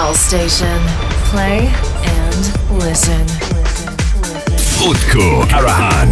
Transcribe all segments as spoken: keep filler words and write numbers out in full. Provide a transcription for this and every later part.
House Station. Play and listen. Utku Karahan.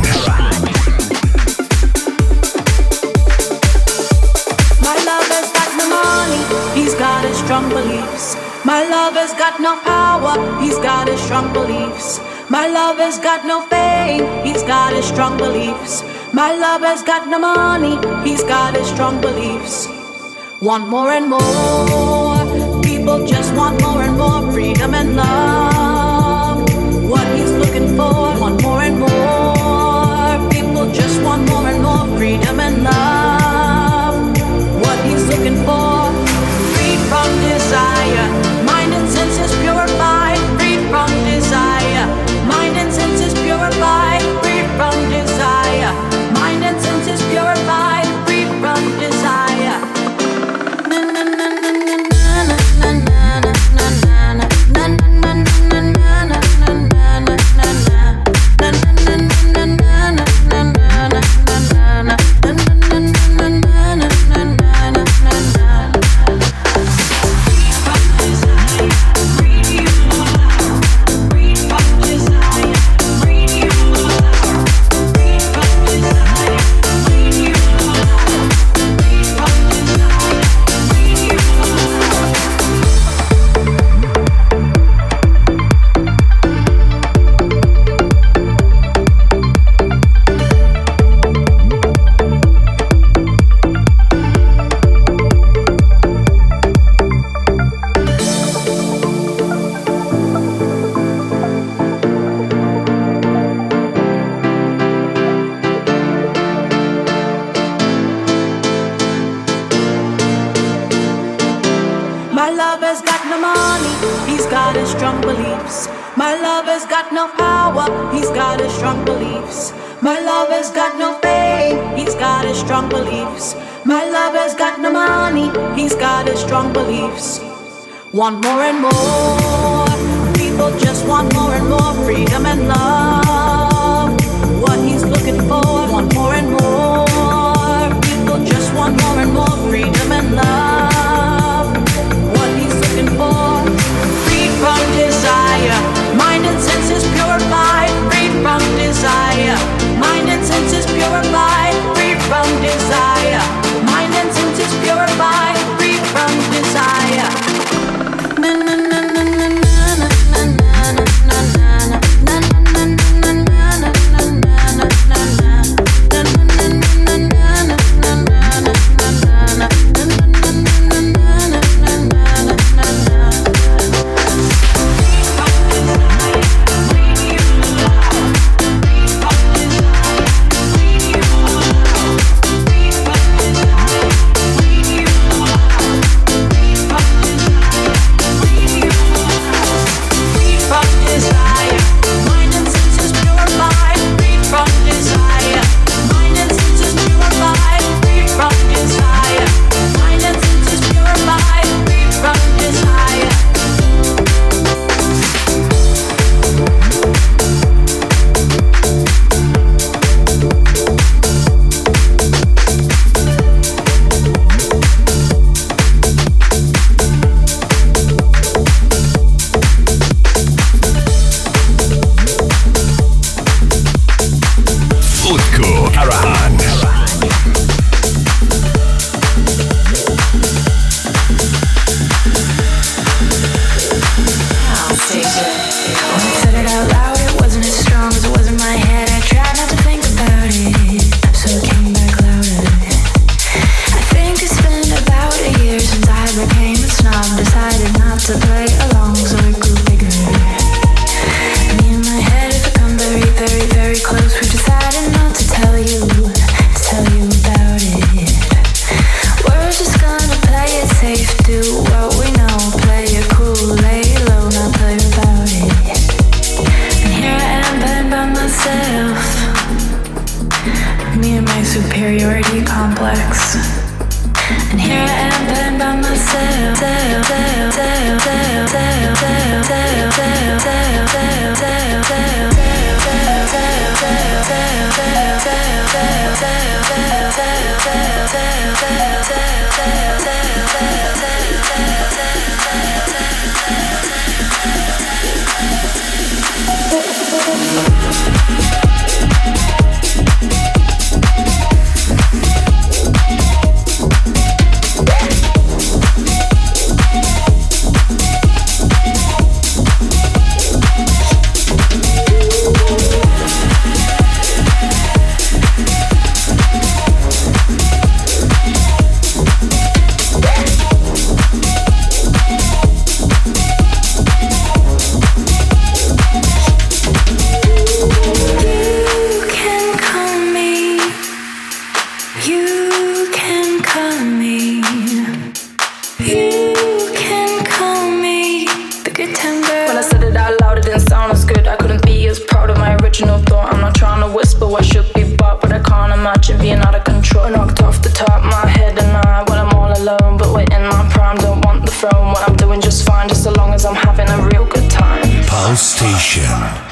My lover's got no money, he's got his strong beliefs. My lover's got no power, he's got his strong beliefs. My lover's got no fame, he's got his strong beliefs. My lover's got no money, he's got his strong beliefs. Want more and more, people just want more and more freedom and love. What he's looking for, want more and more, people just want more and more freedom and love. What he's looking for, freed from desire, mind and senses purified, freed from desire, mind and senses purified, freed from desire, mind and senses purified, freed from desire. My lover's got no power, he's got his strong beliefs. My lover's got no fame, he's got his strong beliefs. My lover's got no money, he's got his strong beliefs. Want more and more, people just want more and more freedom and love. What he's looking for, want more and more, people just want more and more freedom and love. What he's looking for, freed from desire, mind and senses purified, freed from desire, mind and senses purified, freed from desire, mind and senses purified, freed from desire. Na na na na na na na na na na We'll be right back. We'll be right back. throne when I'm doing just fine, just so long as I'm having a real good time. Pulse Station.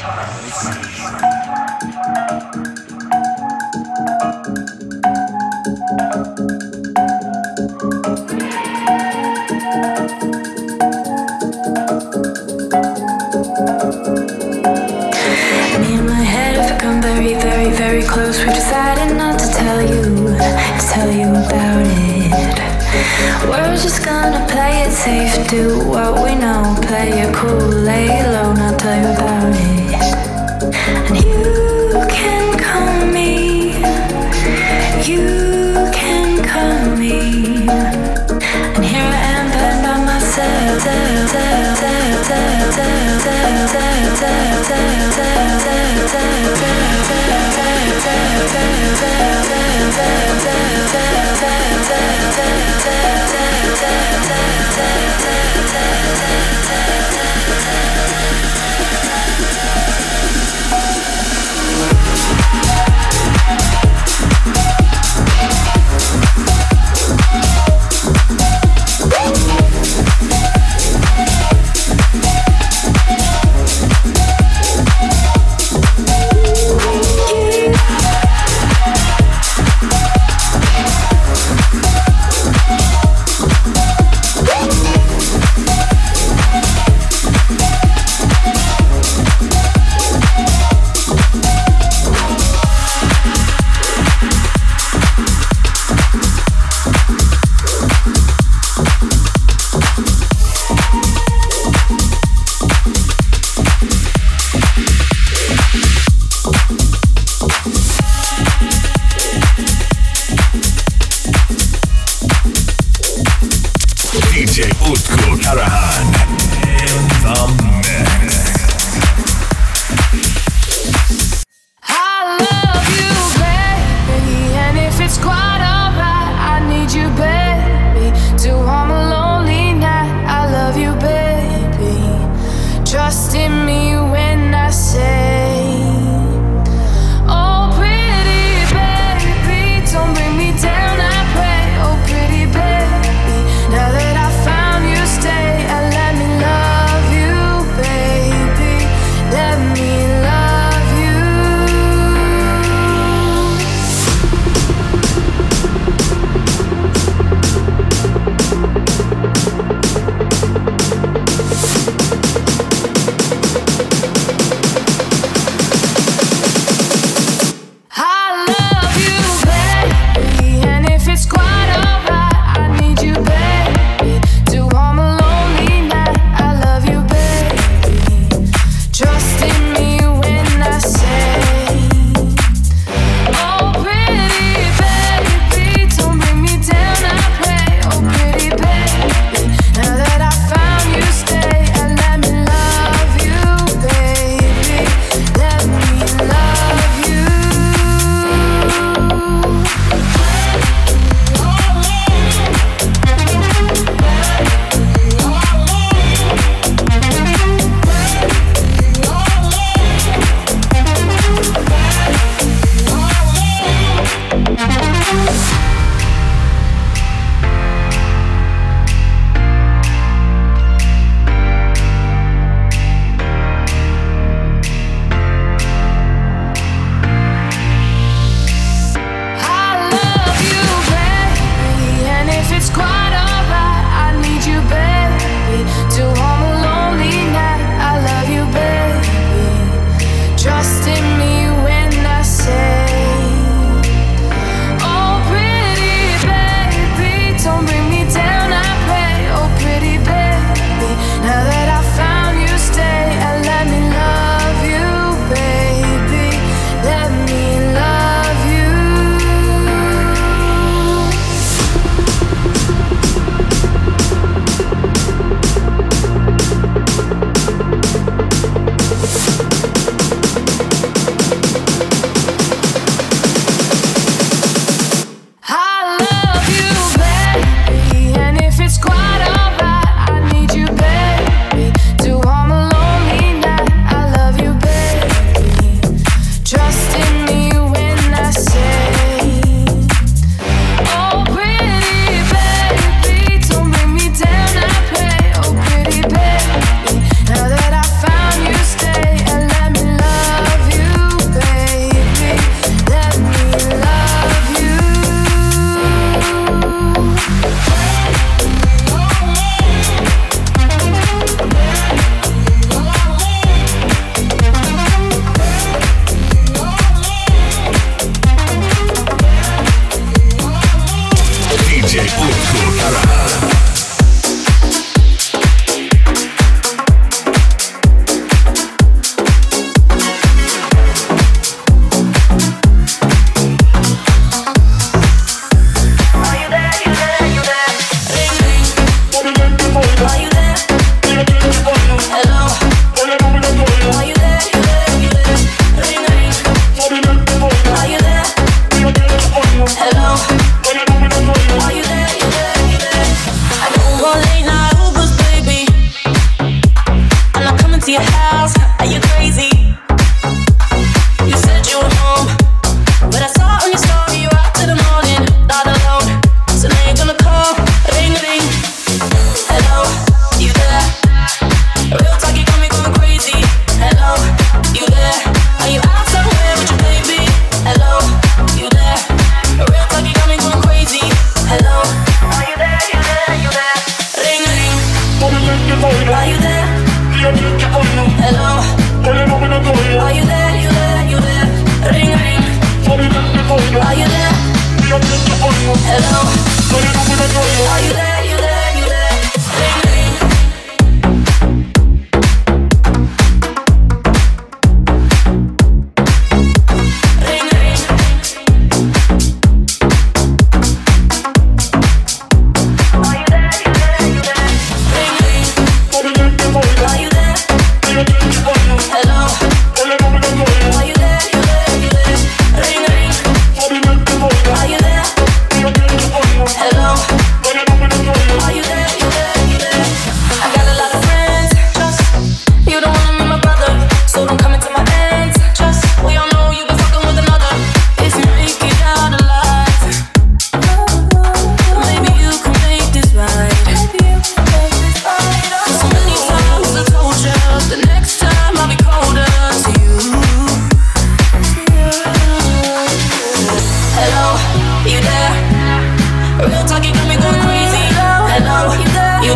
Very, very, very close. We decided not to tell you, to tell you about it. We're just gonna play it safe, do what we know, play it cool, lay low, not tell you about it. And you can call me, you can call me. And here I am, been by myself. Let me love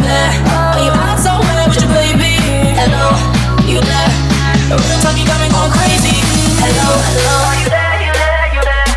there? Are you out somewhere with your baby? Hello, you there? The real talk, you got me going crazy. Hello, hello, are you there? You there? You there?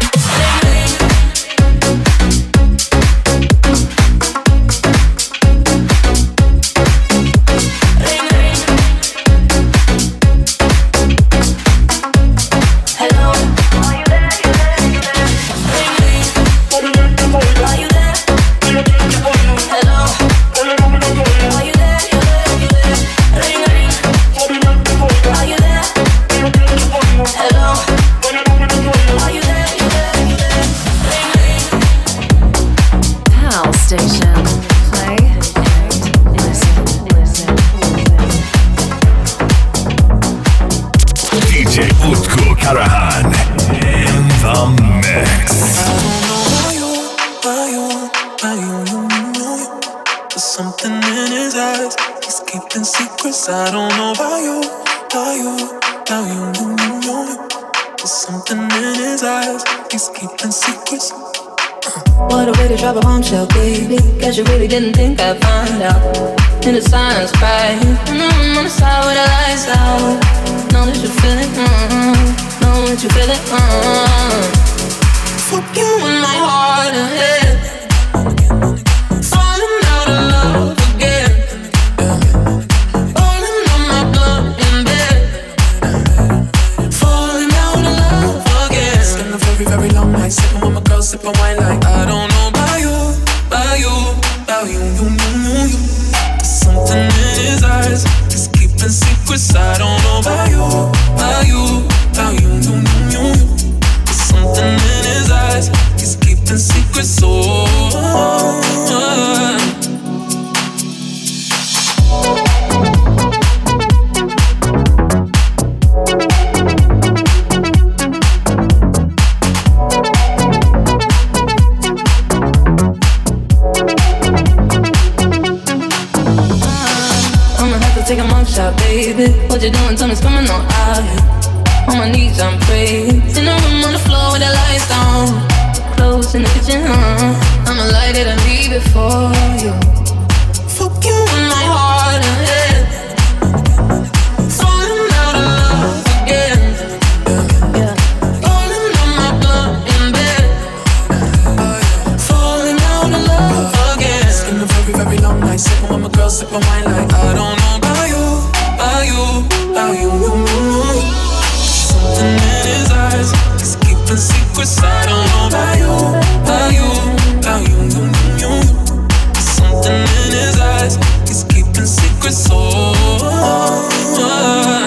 I don't know about you, about you, about you, you, you, you. There's something in his eyes, he's keeping secrets. What a way to drop a bombshell, baby. Guess you really didn't think I'd find out. In the silence, cry. Mm-hmm, on the side with the lights out. Know that you feel it, mm-hmm. Know that you feel it, mm-hmm. Fuck you in my heart and head. Falling out of love again. Very long night, sipping with my girl, sipping wine like I don't know about you, about you, about you, you, you, you, you. There's something in his eyes, he's keeping secrets. I don't know about you, about you, about you, you, you, you, you. There's something in his eyes, he's keeping secrets. Oh, oh, oh. Take a mugshot, baby. What you doing? Tell me, coming on out here. On my knees, I'm praying. In the room on the floor with the lights down. Close in the kitchen, huh? I'ma light it and leave it for you. Fuck you in my heart and head. Falling out of love again. Yeah. Falling on my blood in bed. Falling out of love again. It's been a very, very long night, sipping with my girl, sipping wine like I don't know. About you, about you, you, you. Something in his eyes, he's keeping secrets. I don't know about you, about you, about you, you, you, you. Something in his eyes, he's keeping secrets. Oh, oh, oh.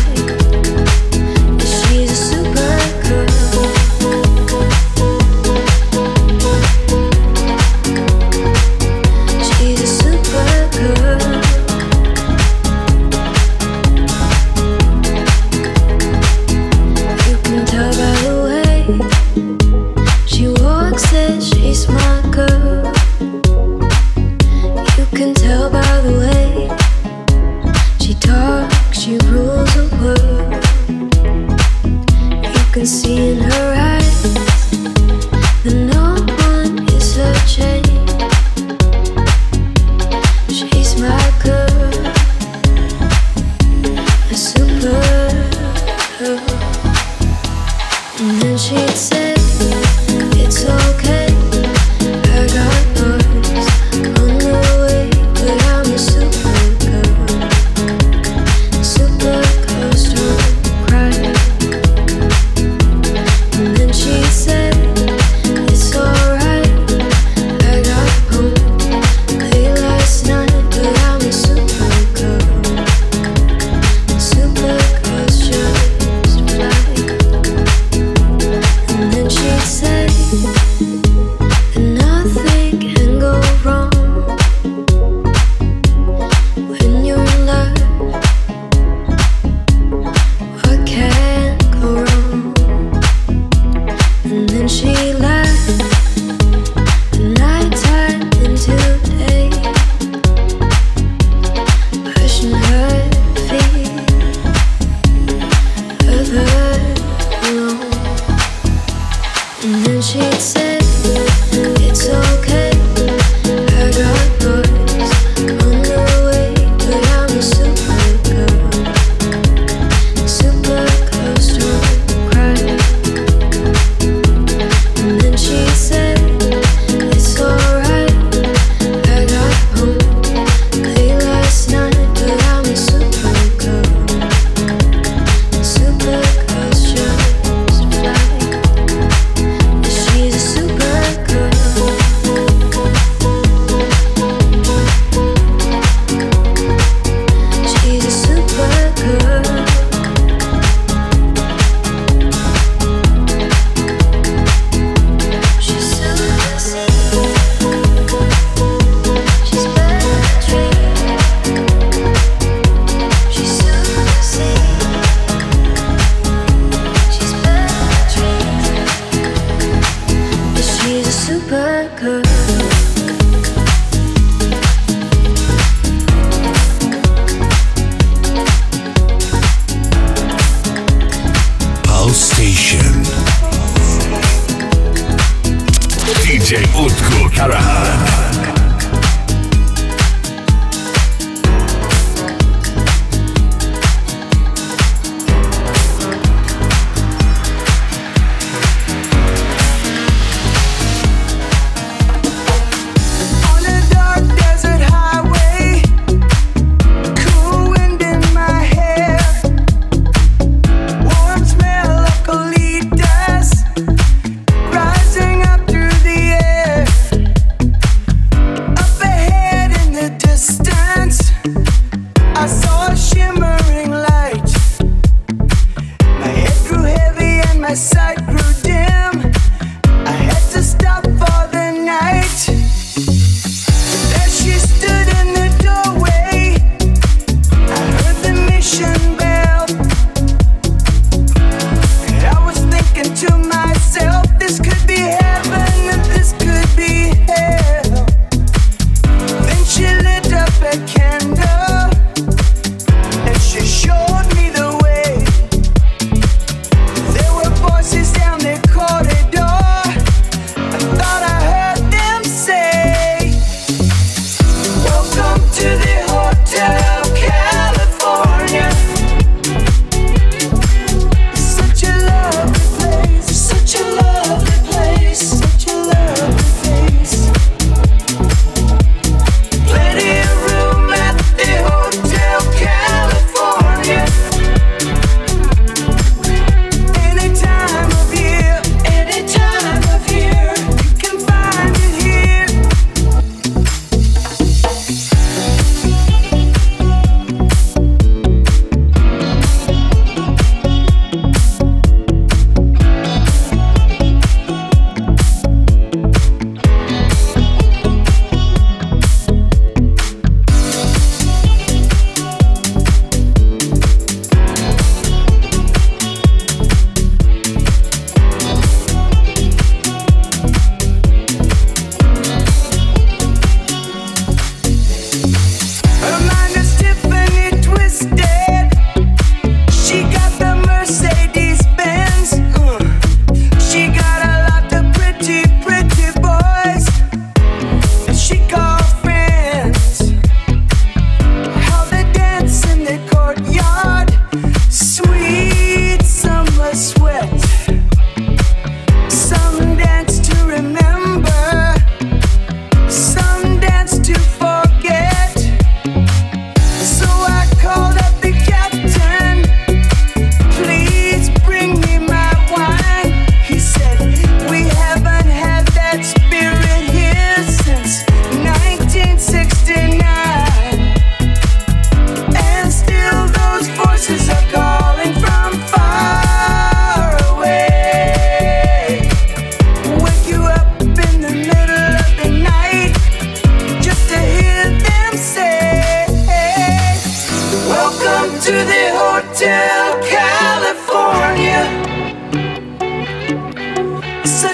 Super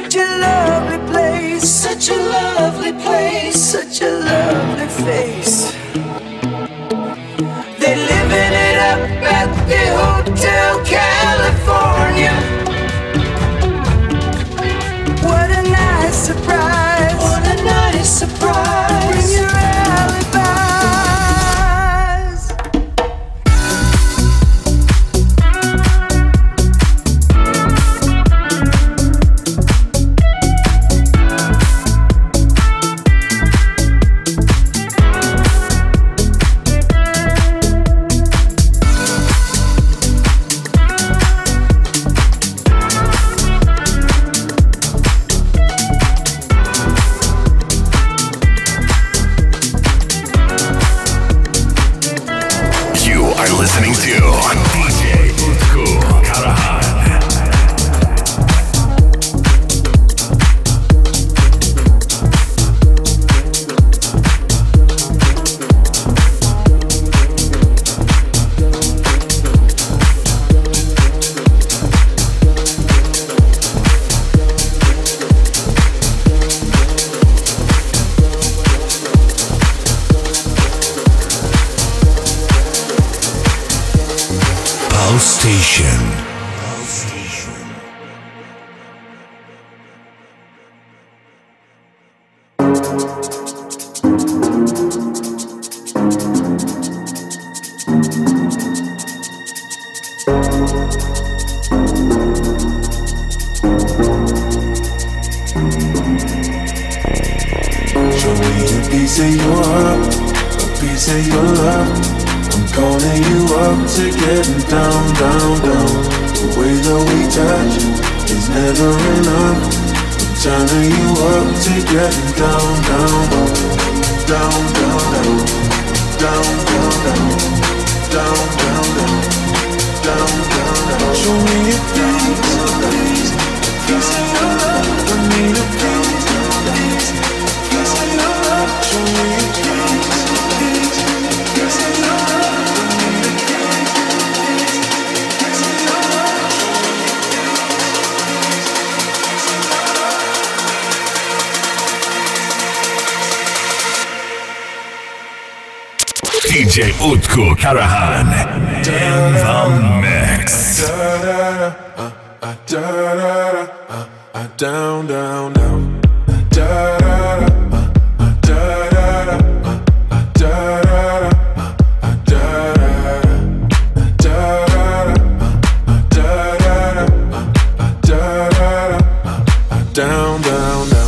such a lovely place, such a lovely place, such a lovely face. They're living it up at the Hotel California. What a nice surprise, what a nice surprise. Bring your alibis. Listening to D J Utku Karahan. Station. Show me a piece of your heart, a piece of your love. I'm calling you up to getting down, down, down. The way that we touch is never enough. I'm turning you up to getting down, down, down, down, down, down, down, down, down, down, down, down, down. Show me a piece, a piece, piece of your love. I need a piece, piece, piece of your love. Show me a piece, piece, piece of your love. D J Utku Karahan in the mix. Down, down, down. Down, down, down.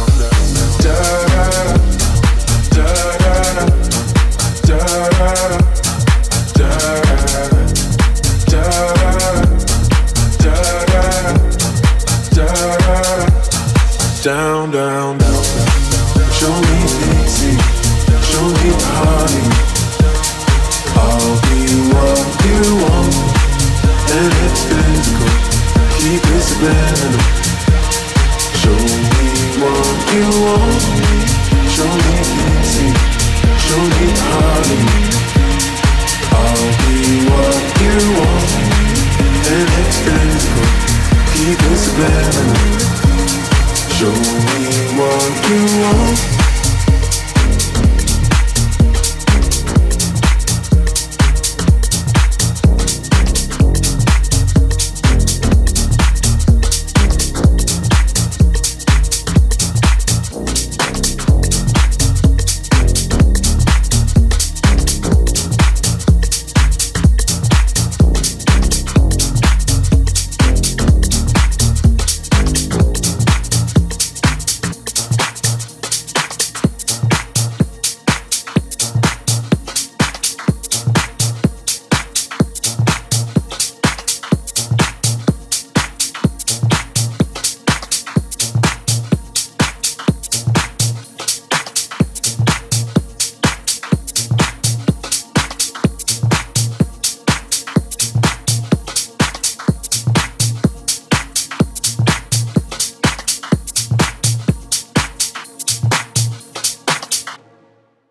Down, down, down. Show me Dixie, show me party. I'll be what you want, and it's physical. Keep it subliminal. Show me what you want. Show me Dixie, show me party. I'll be what you want, and it's physical. Keep it subliminal. Show me what you want.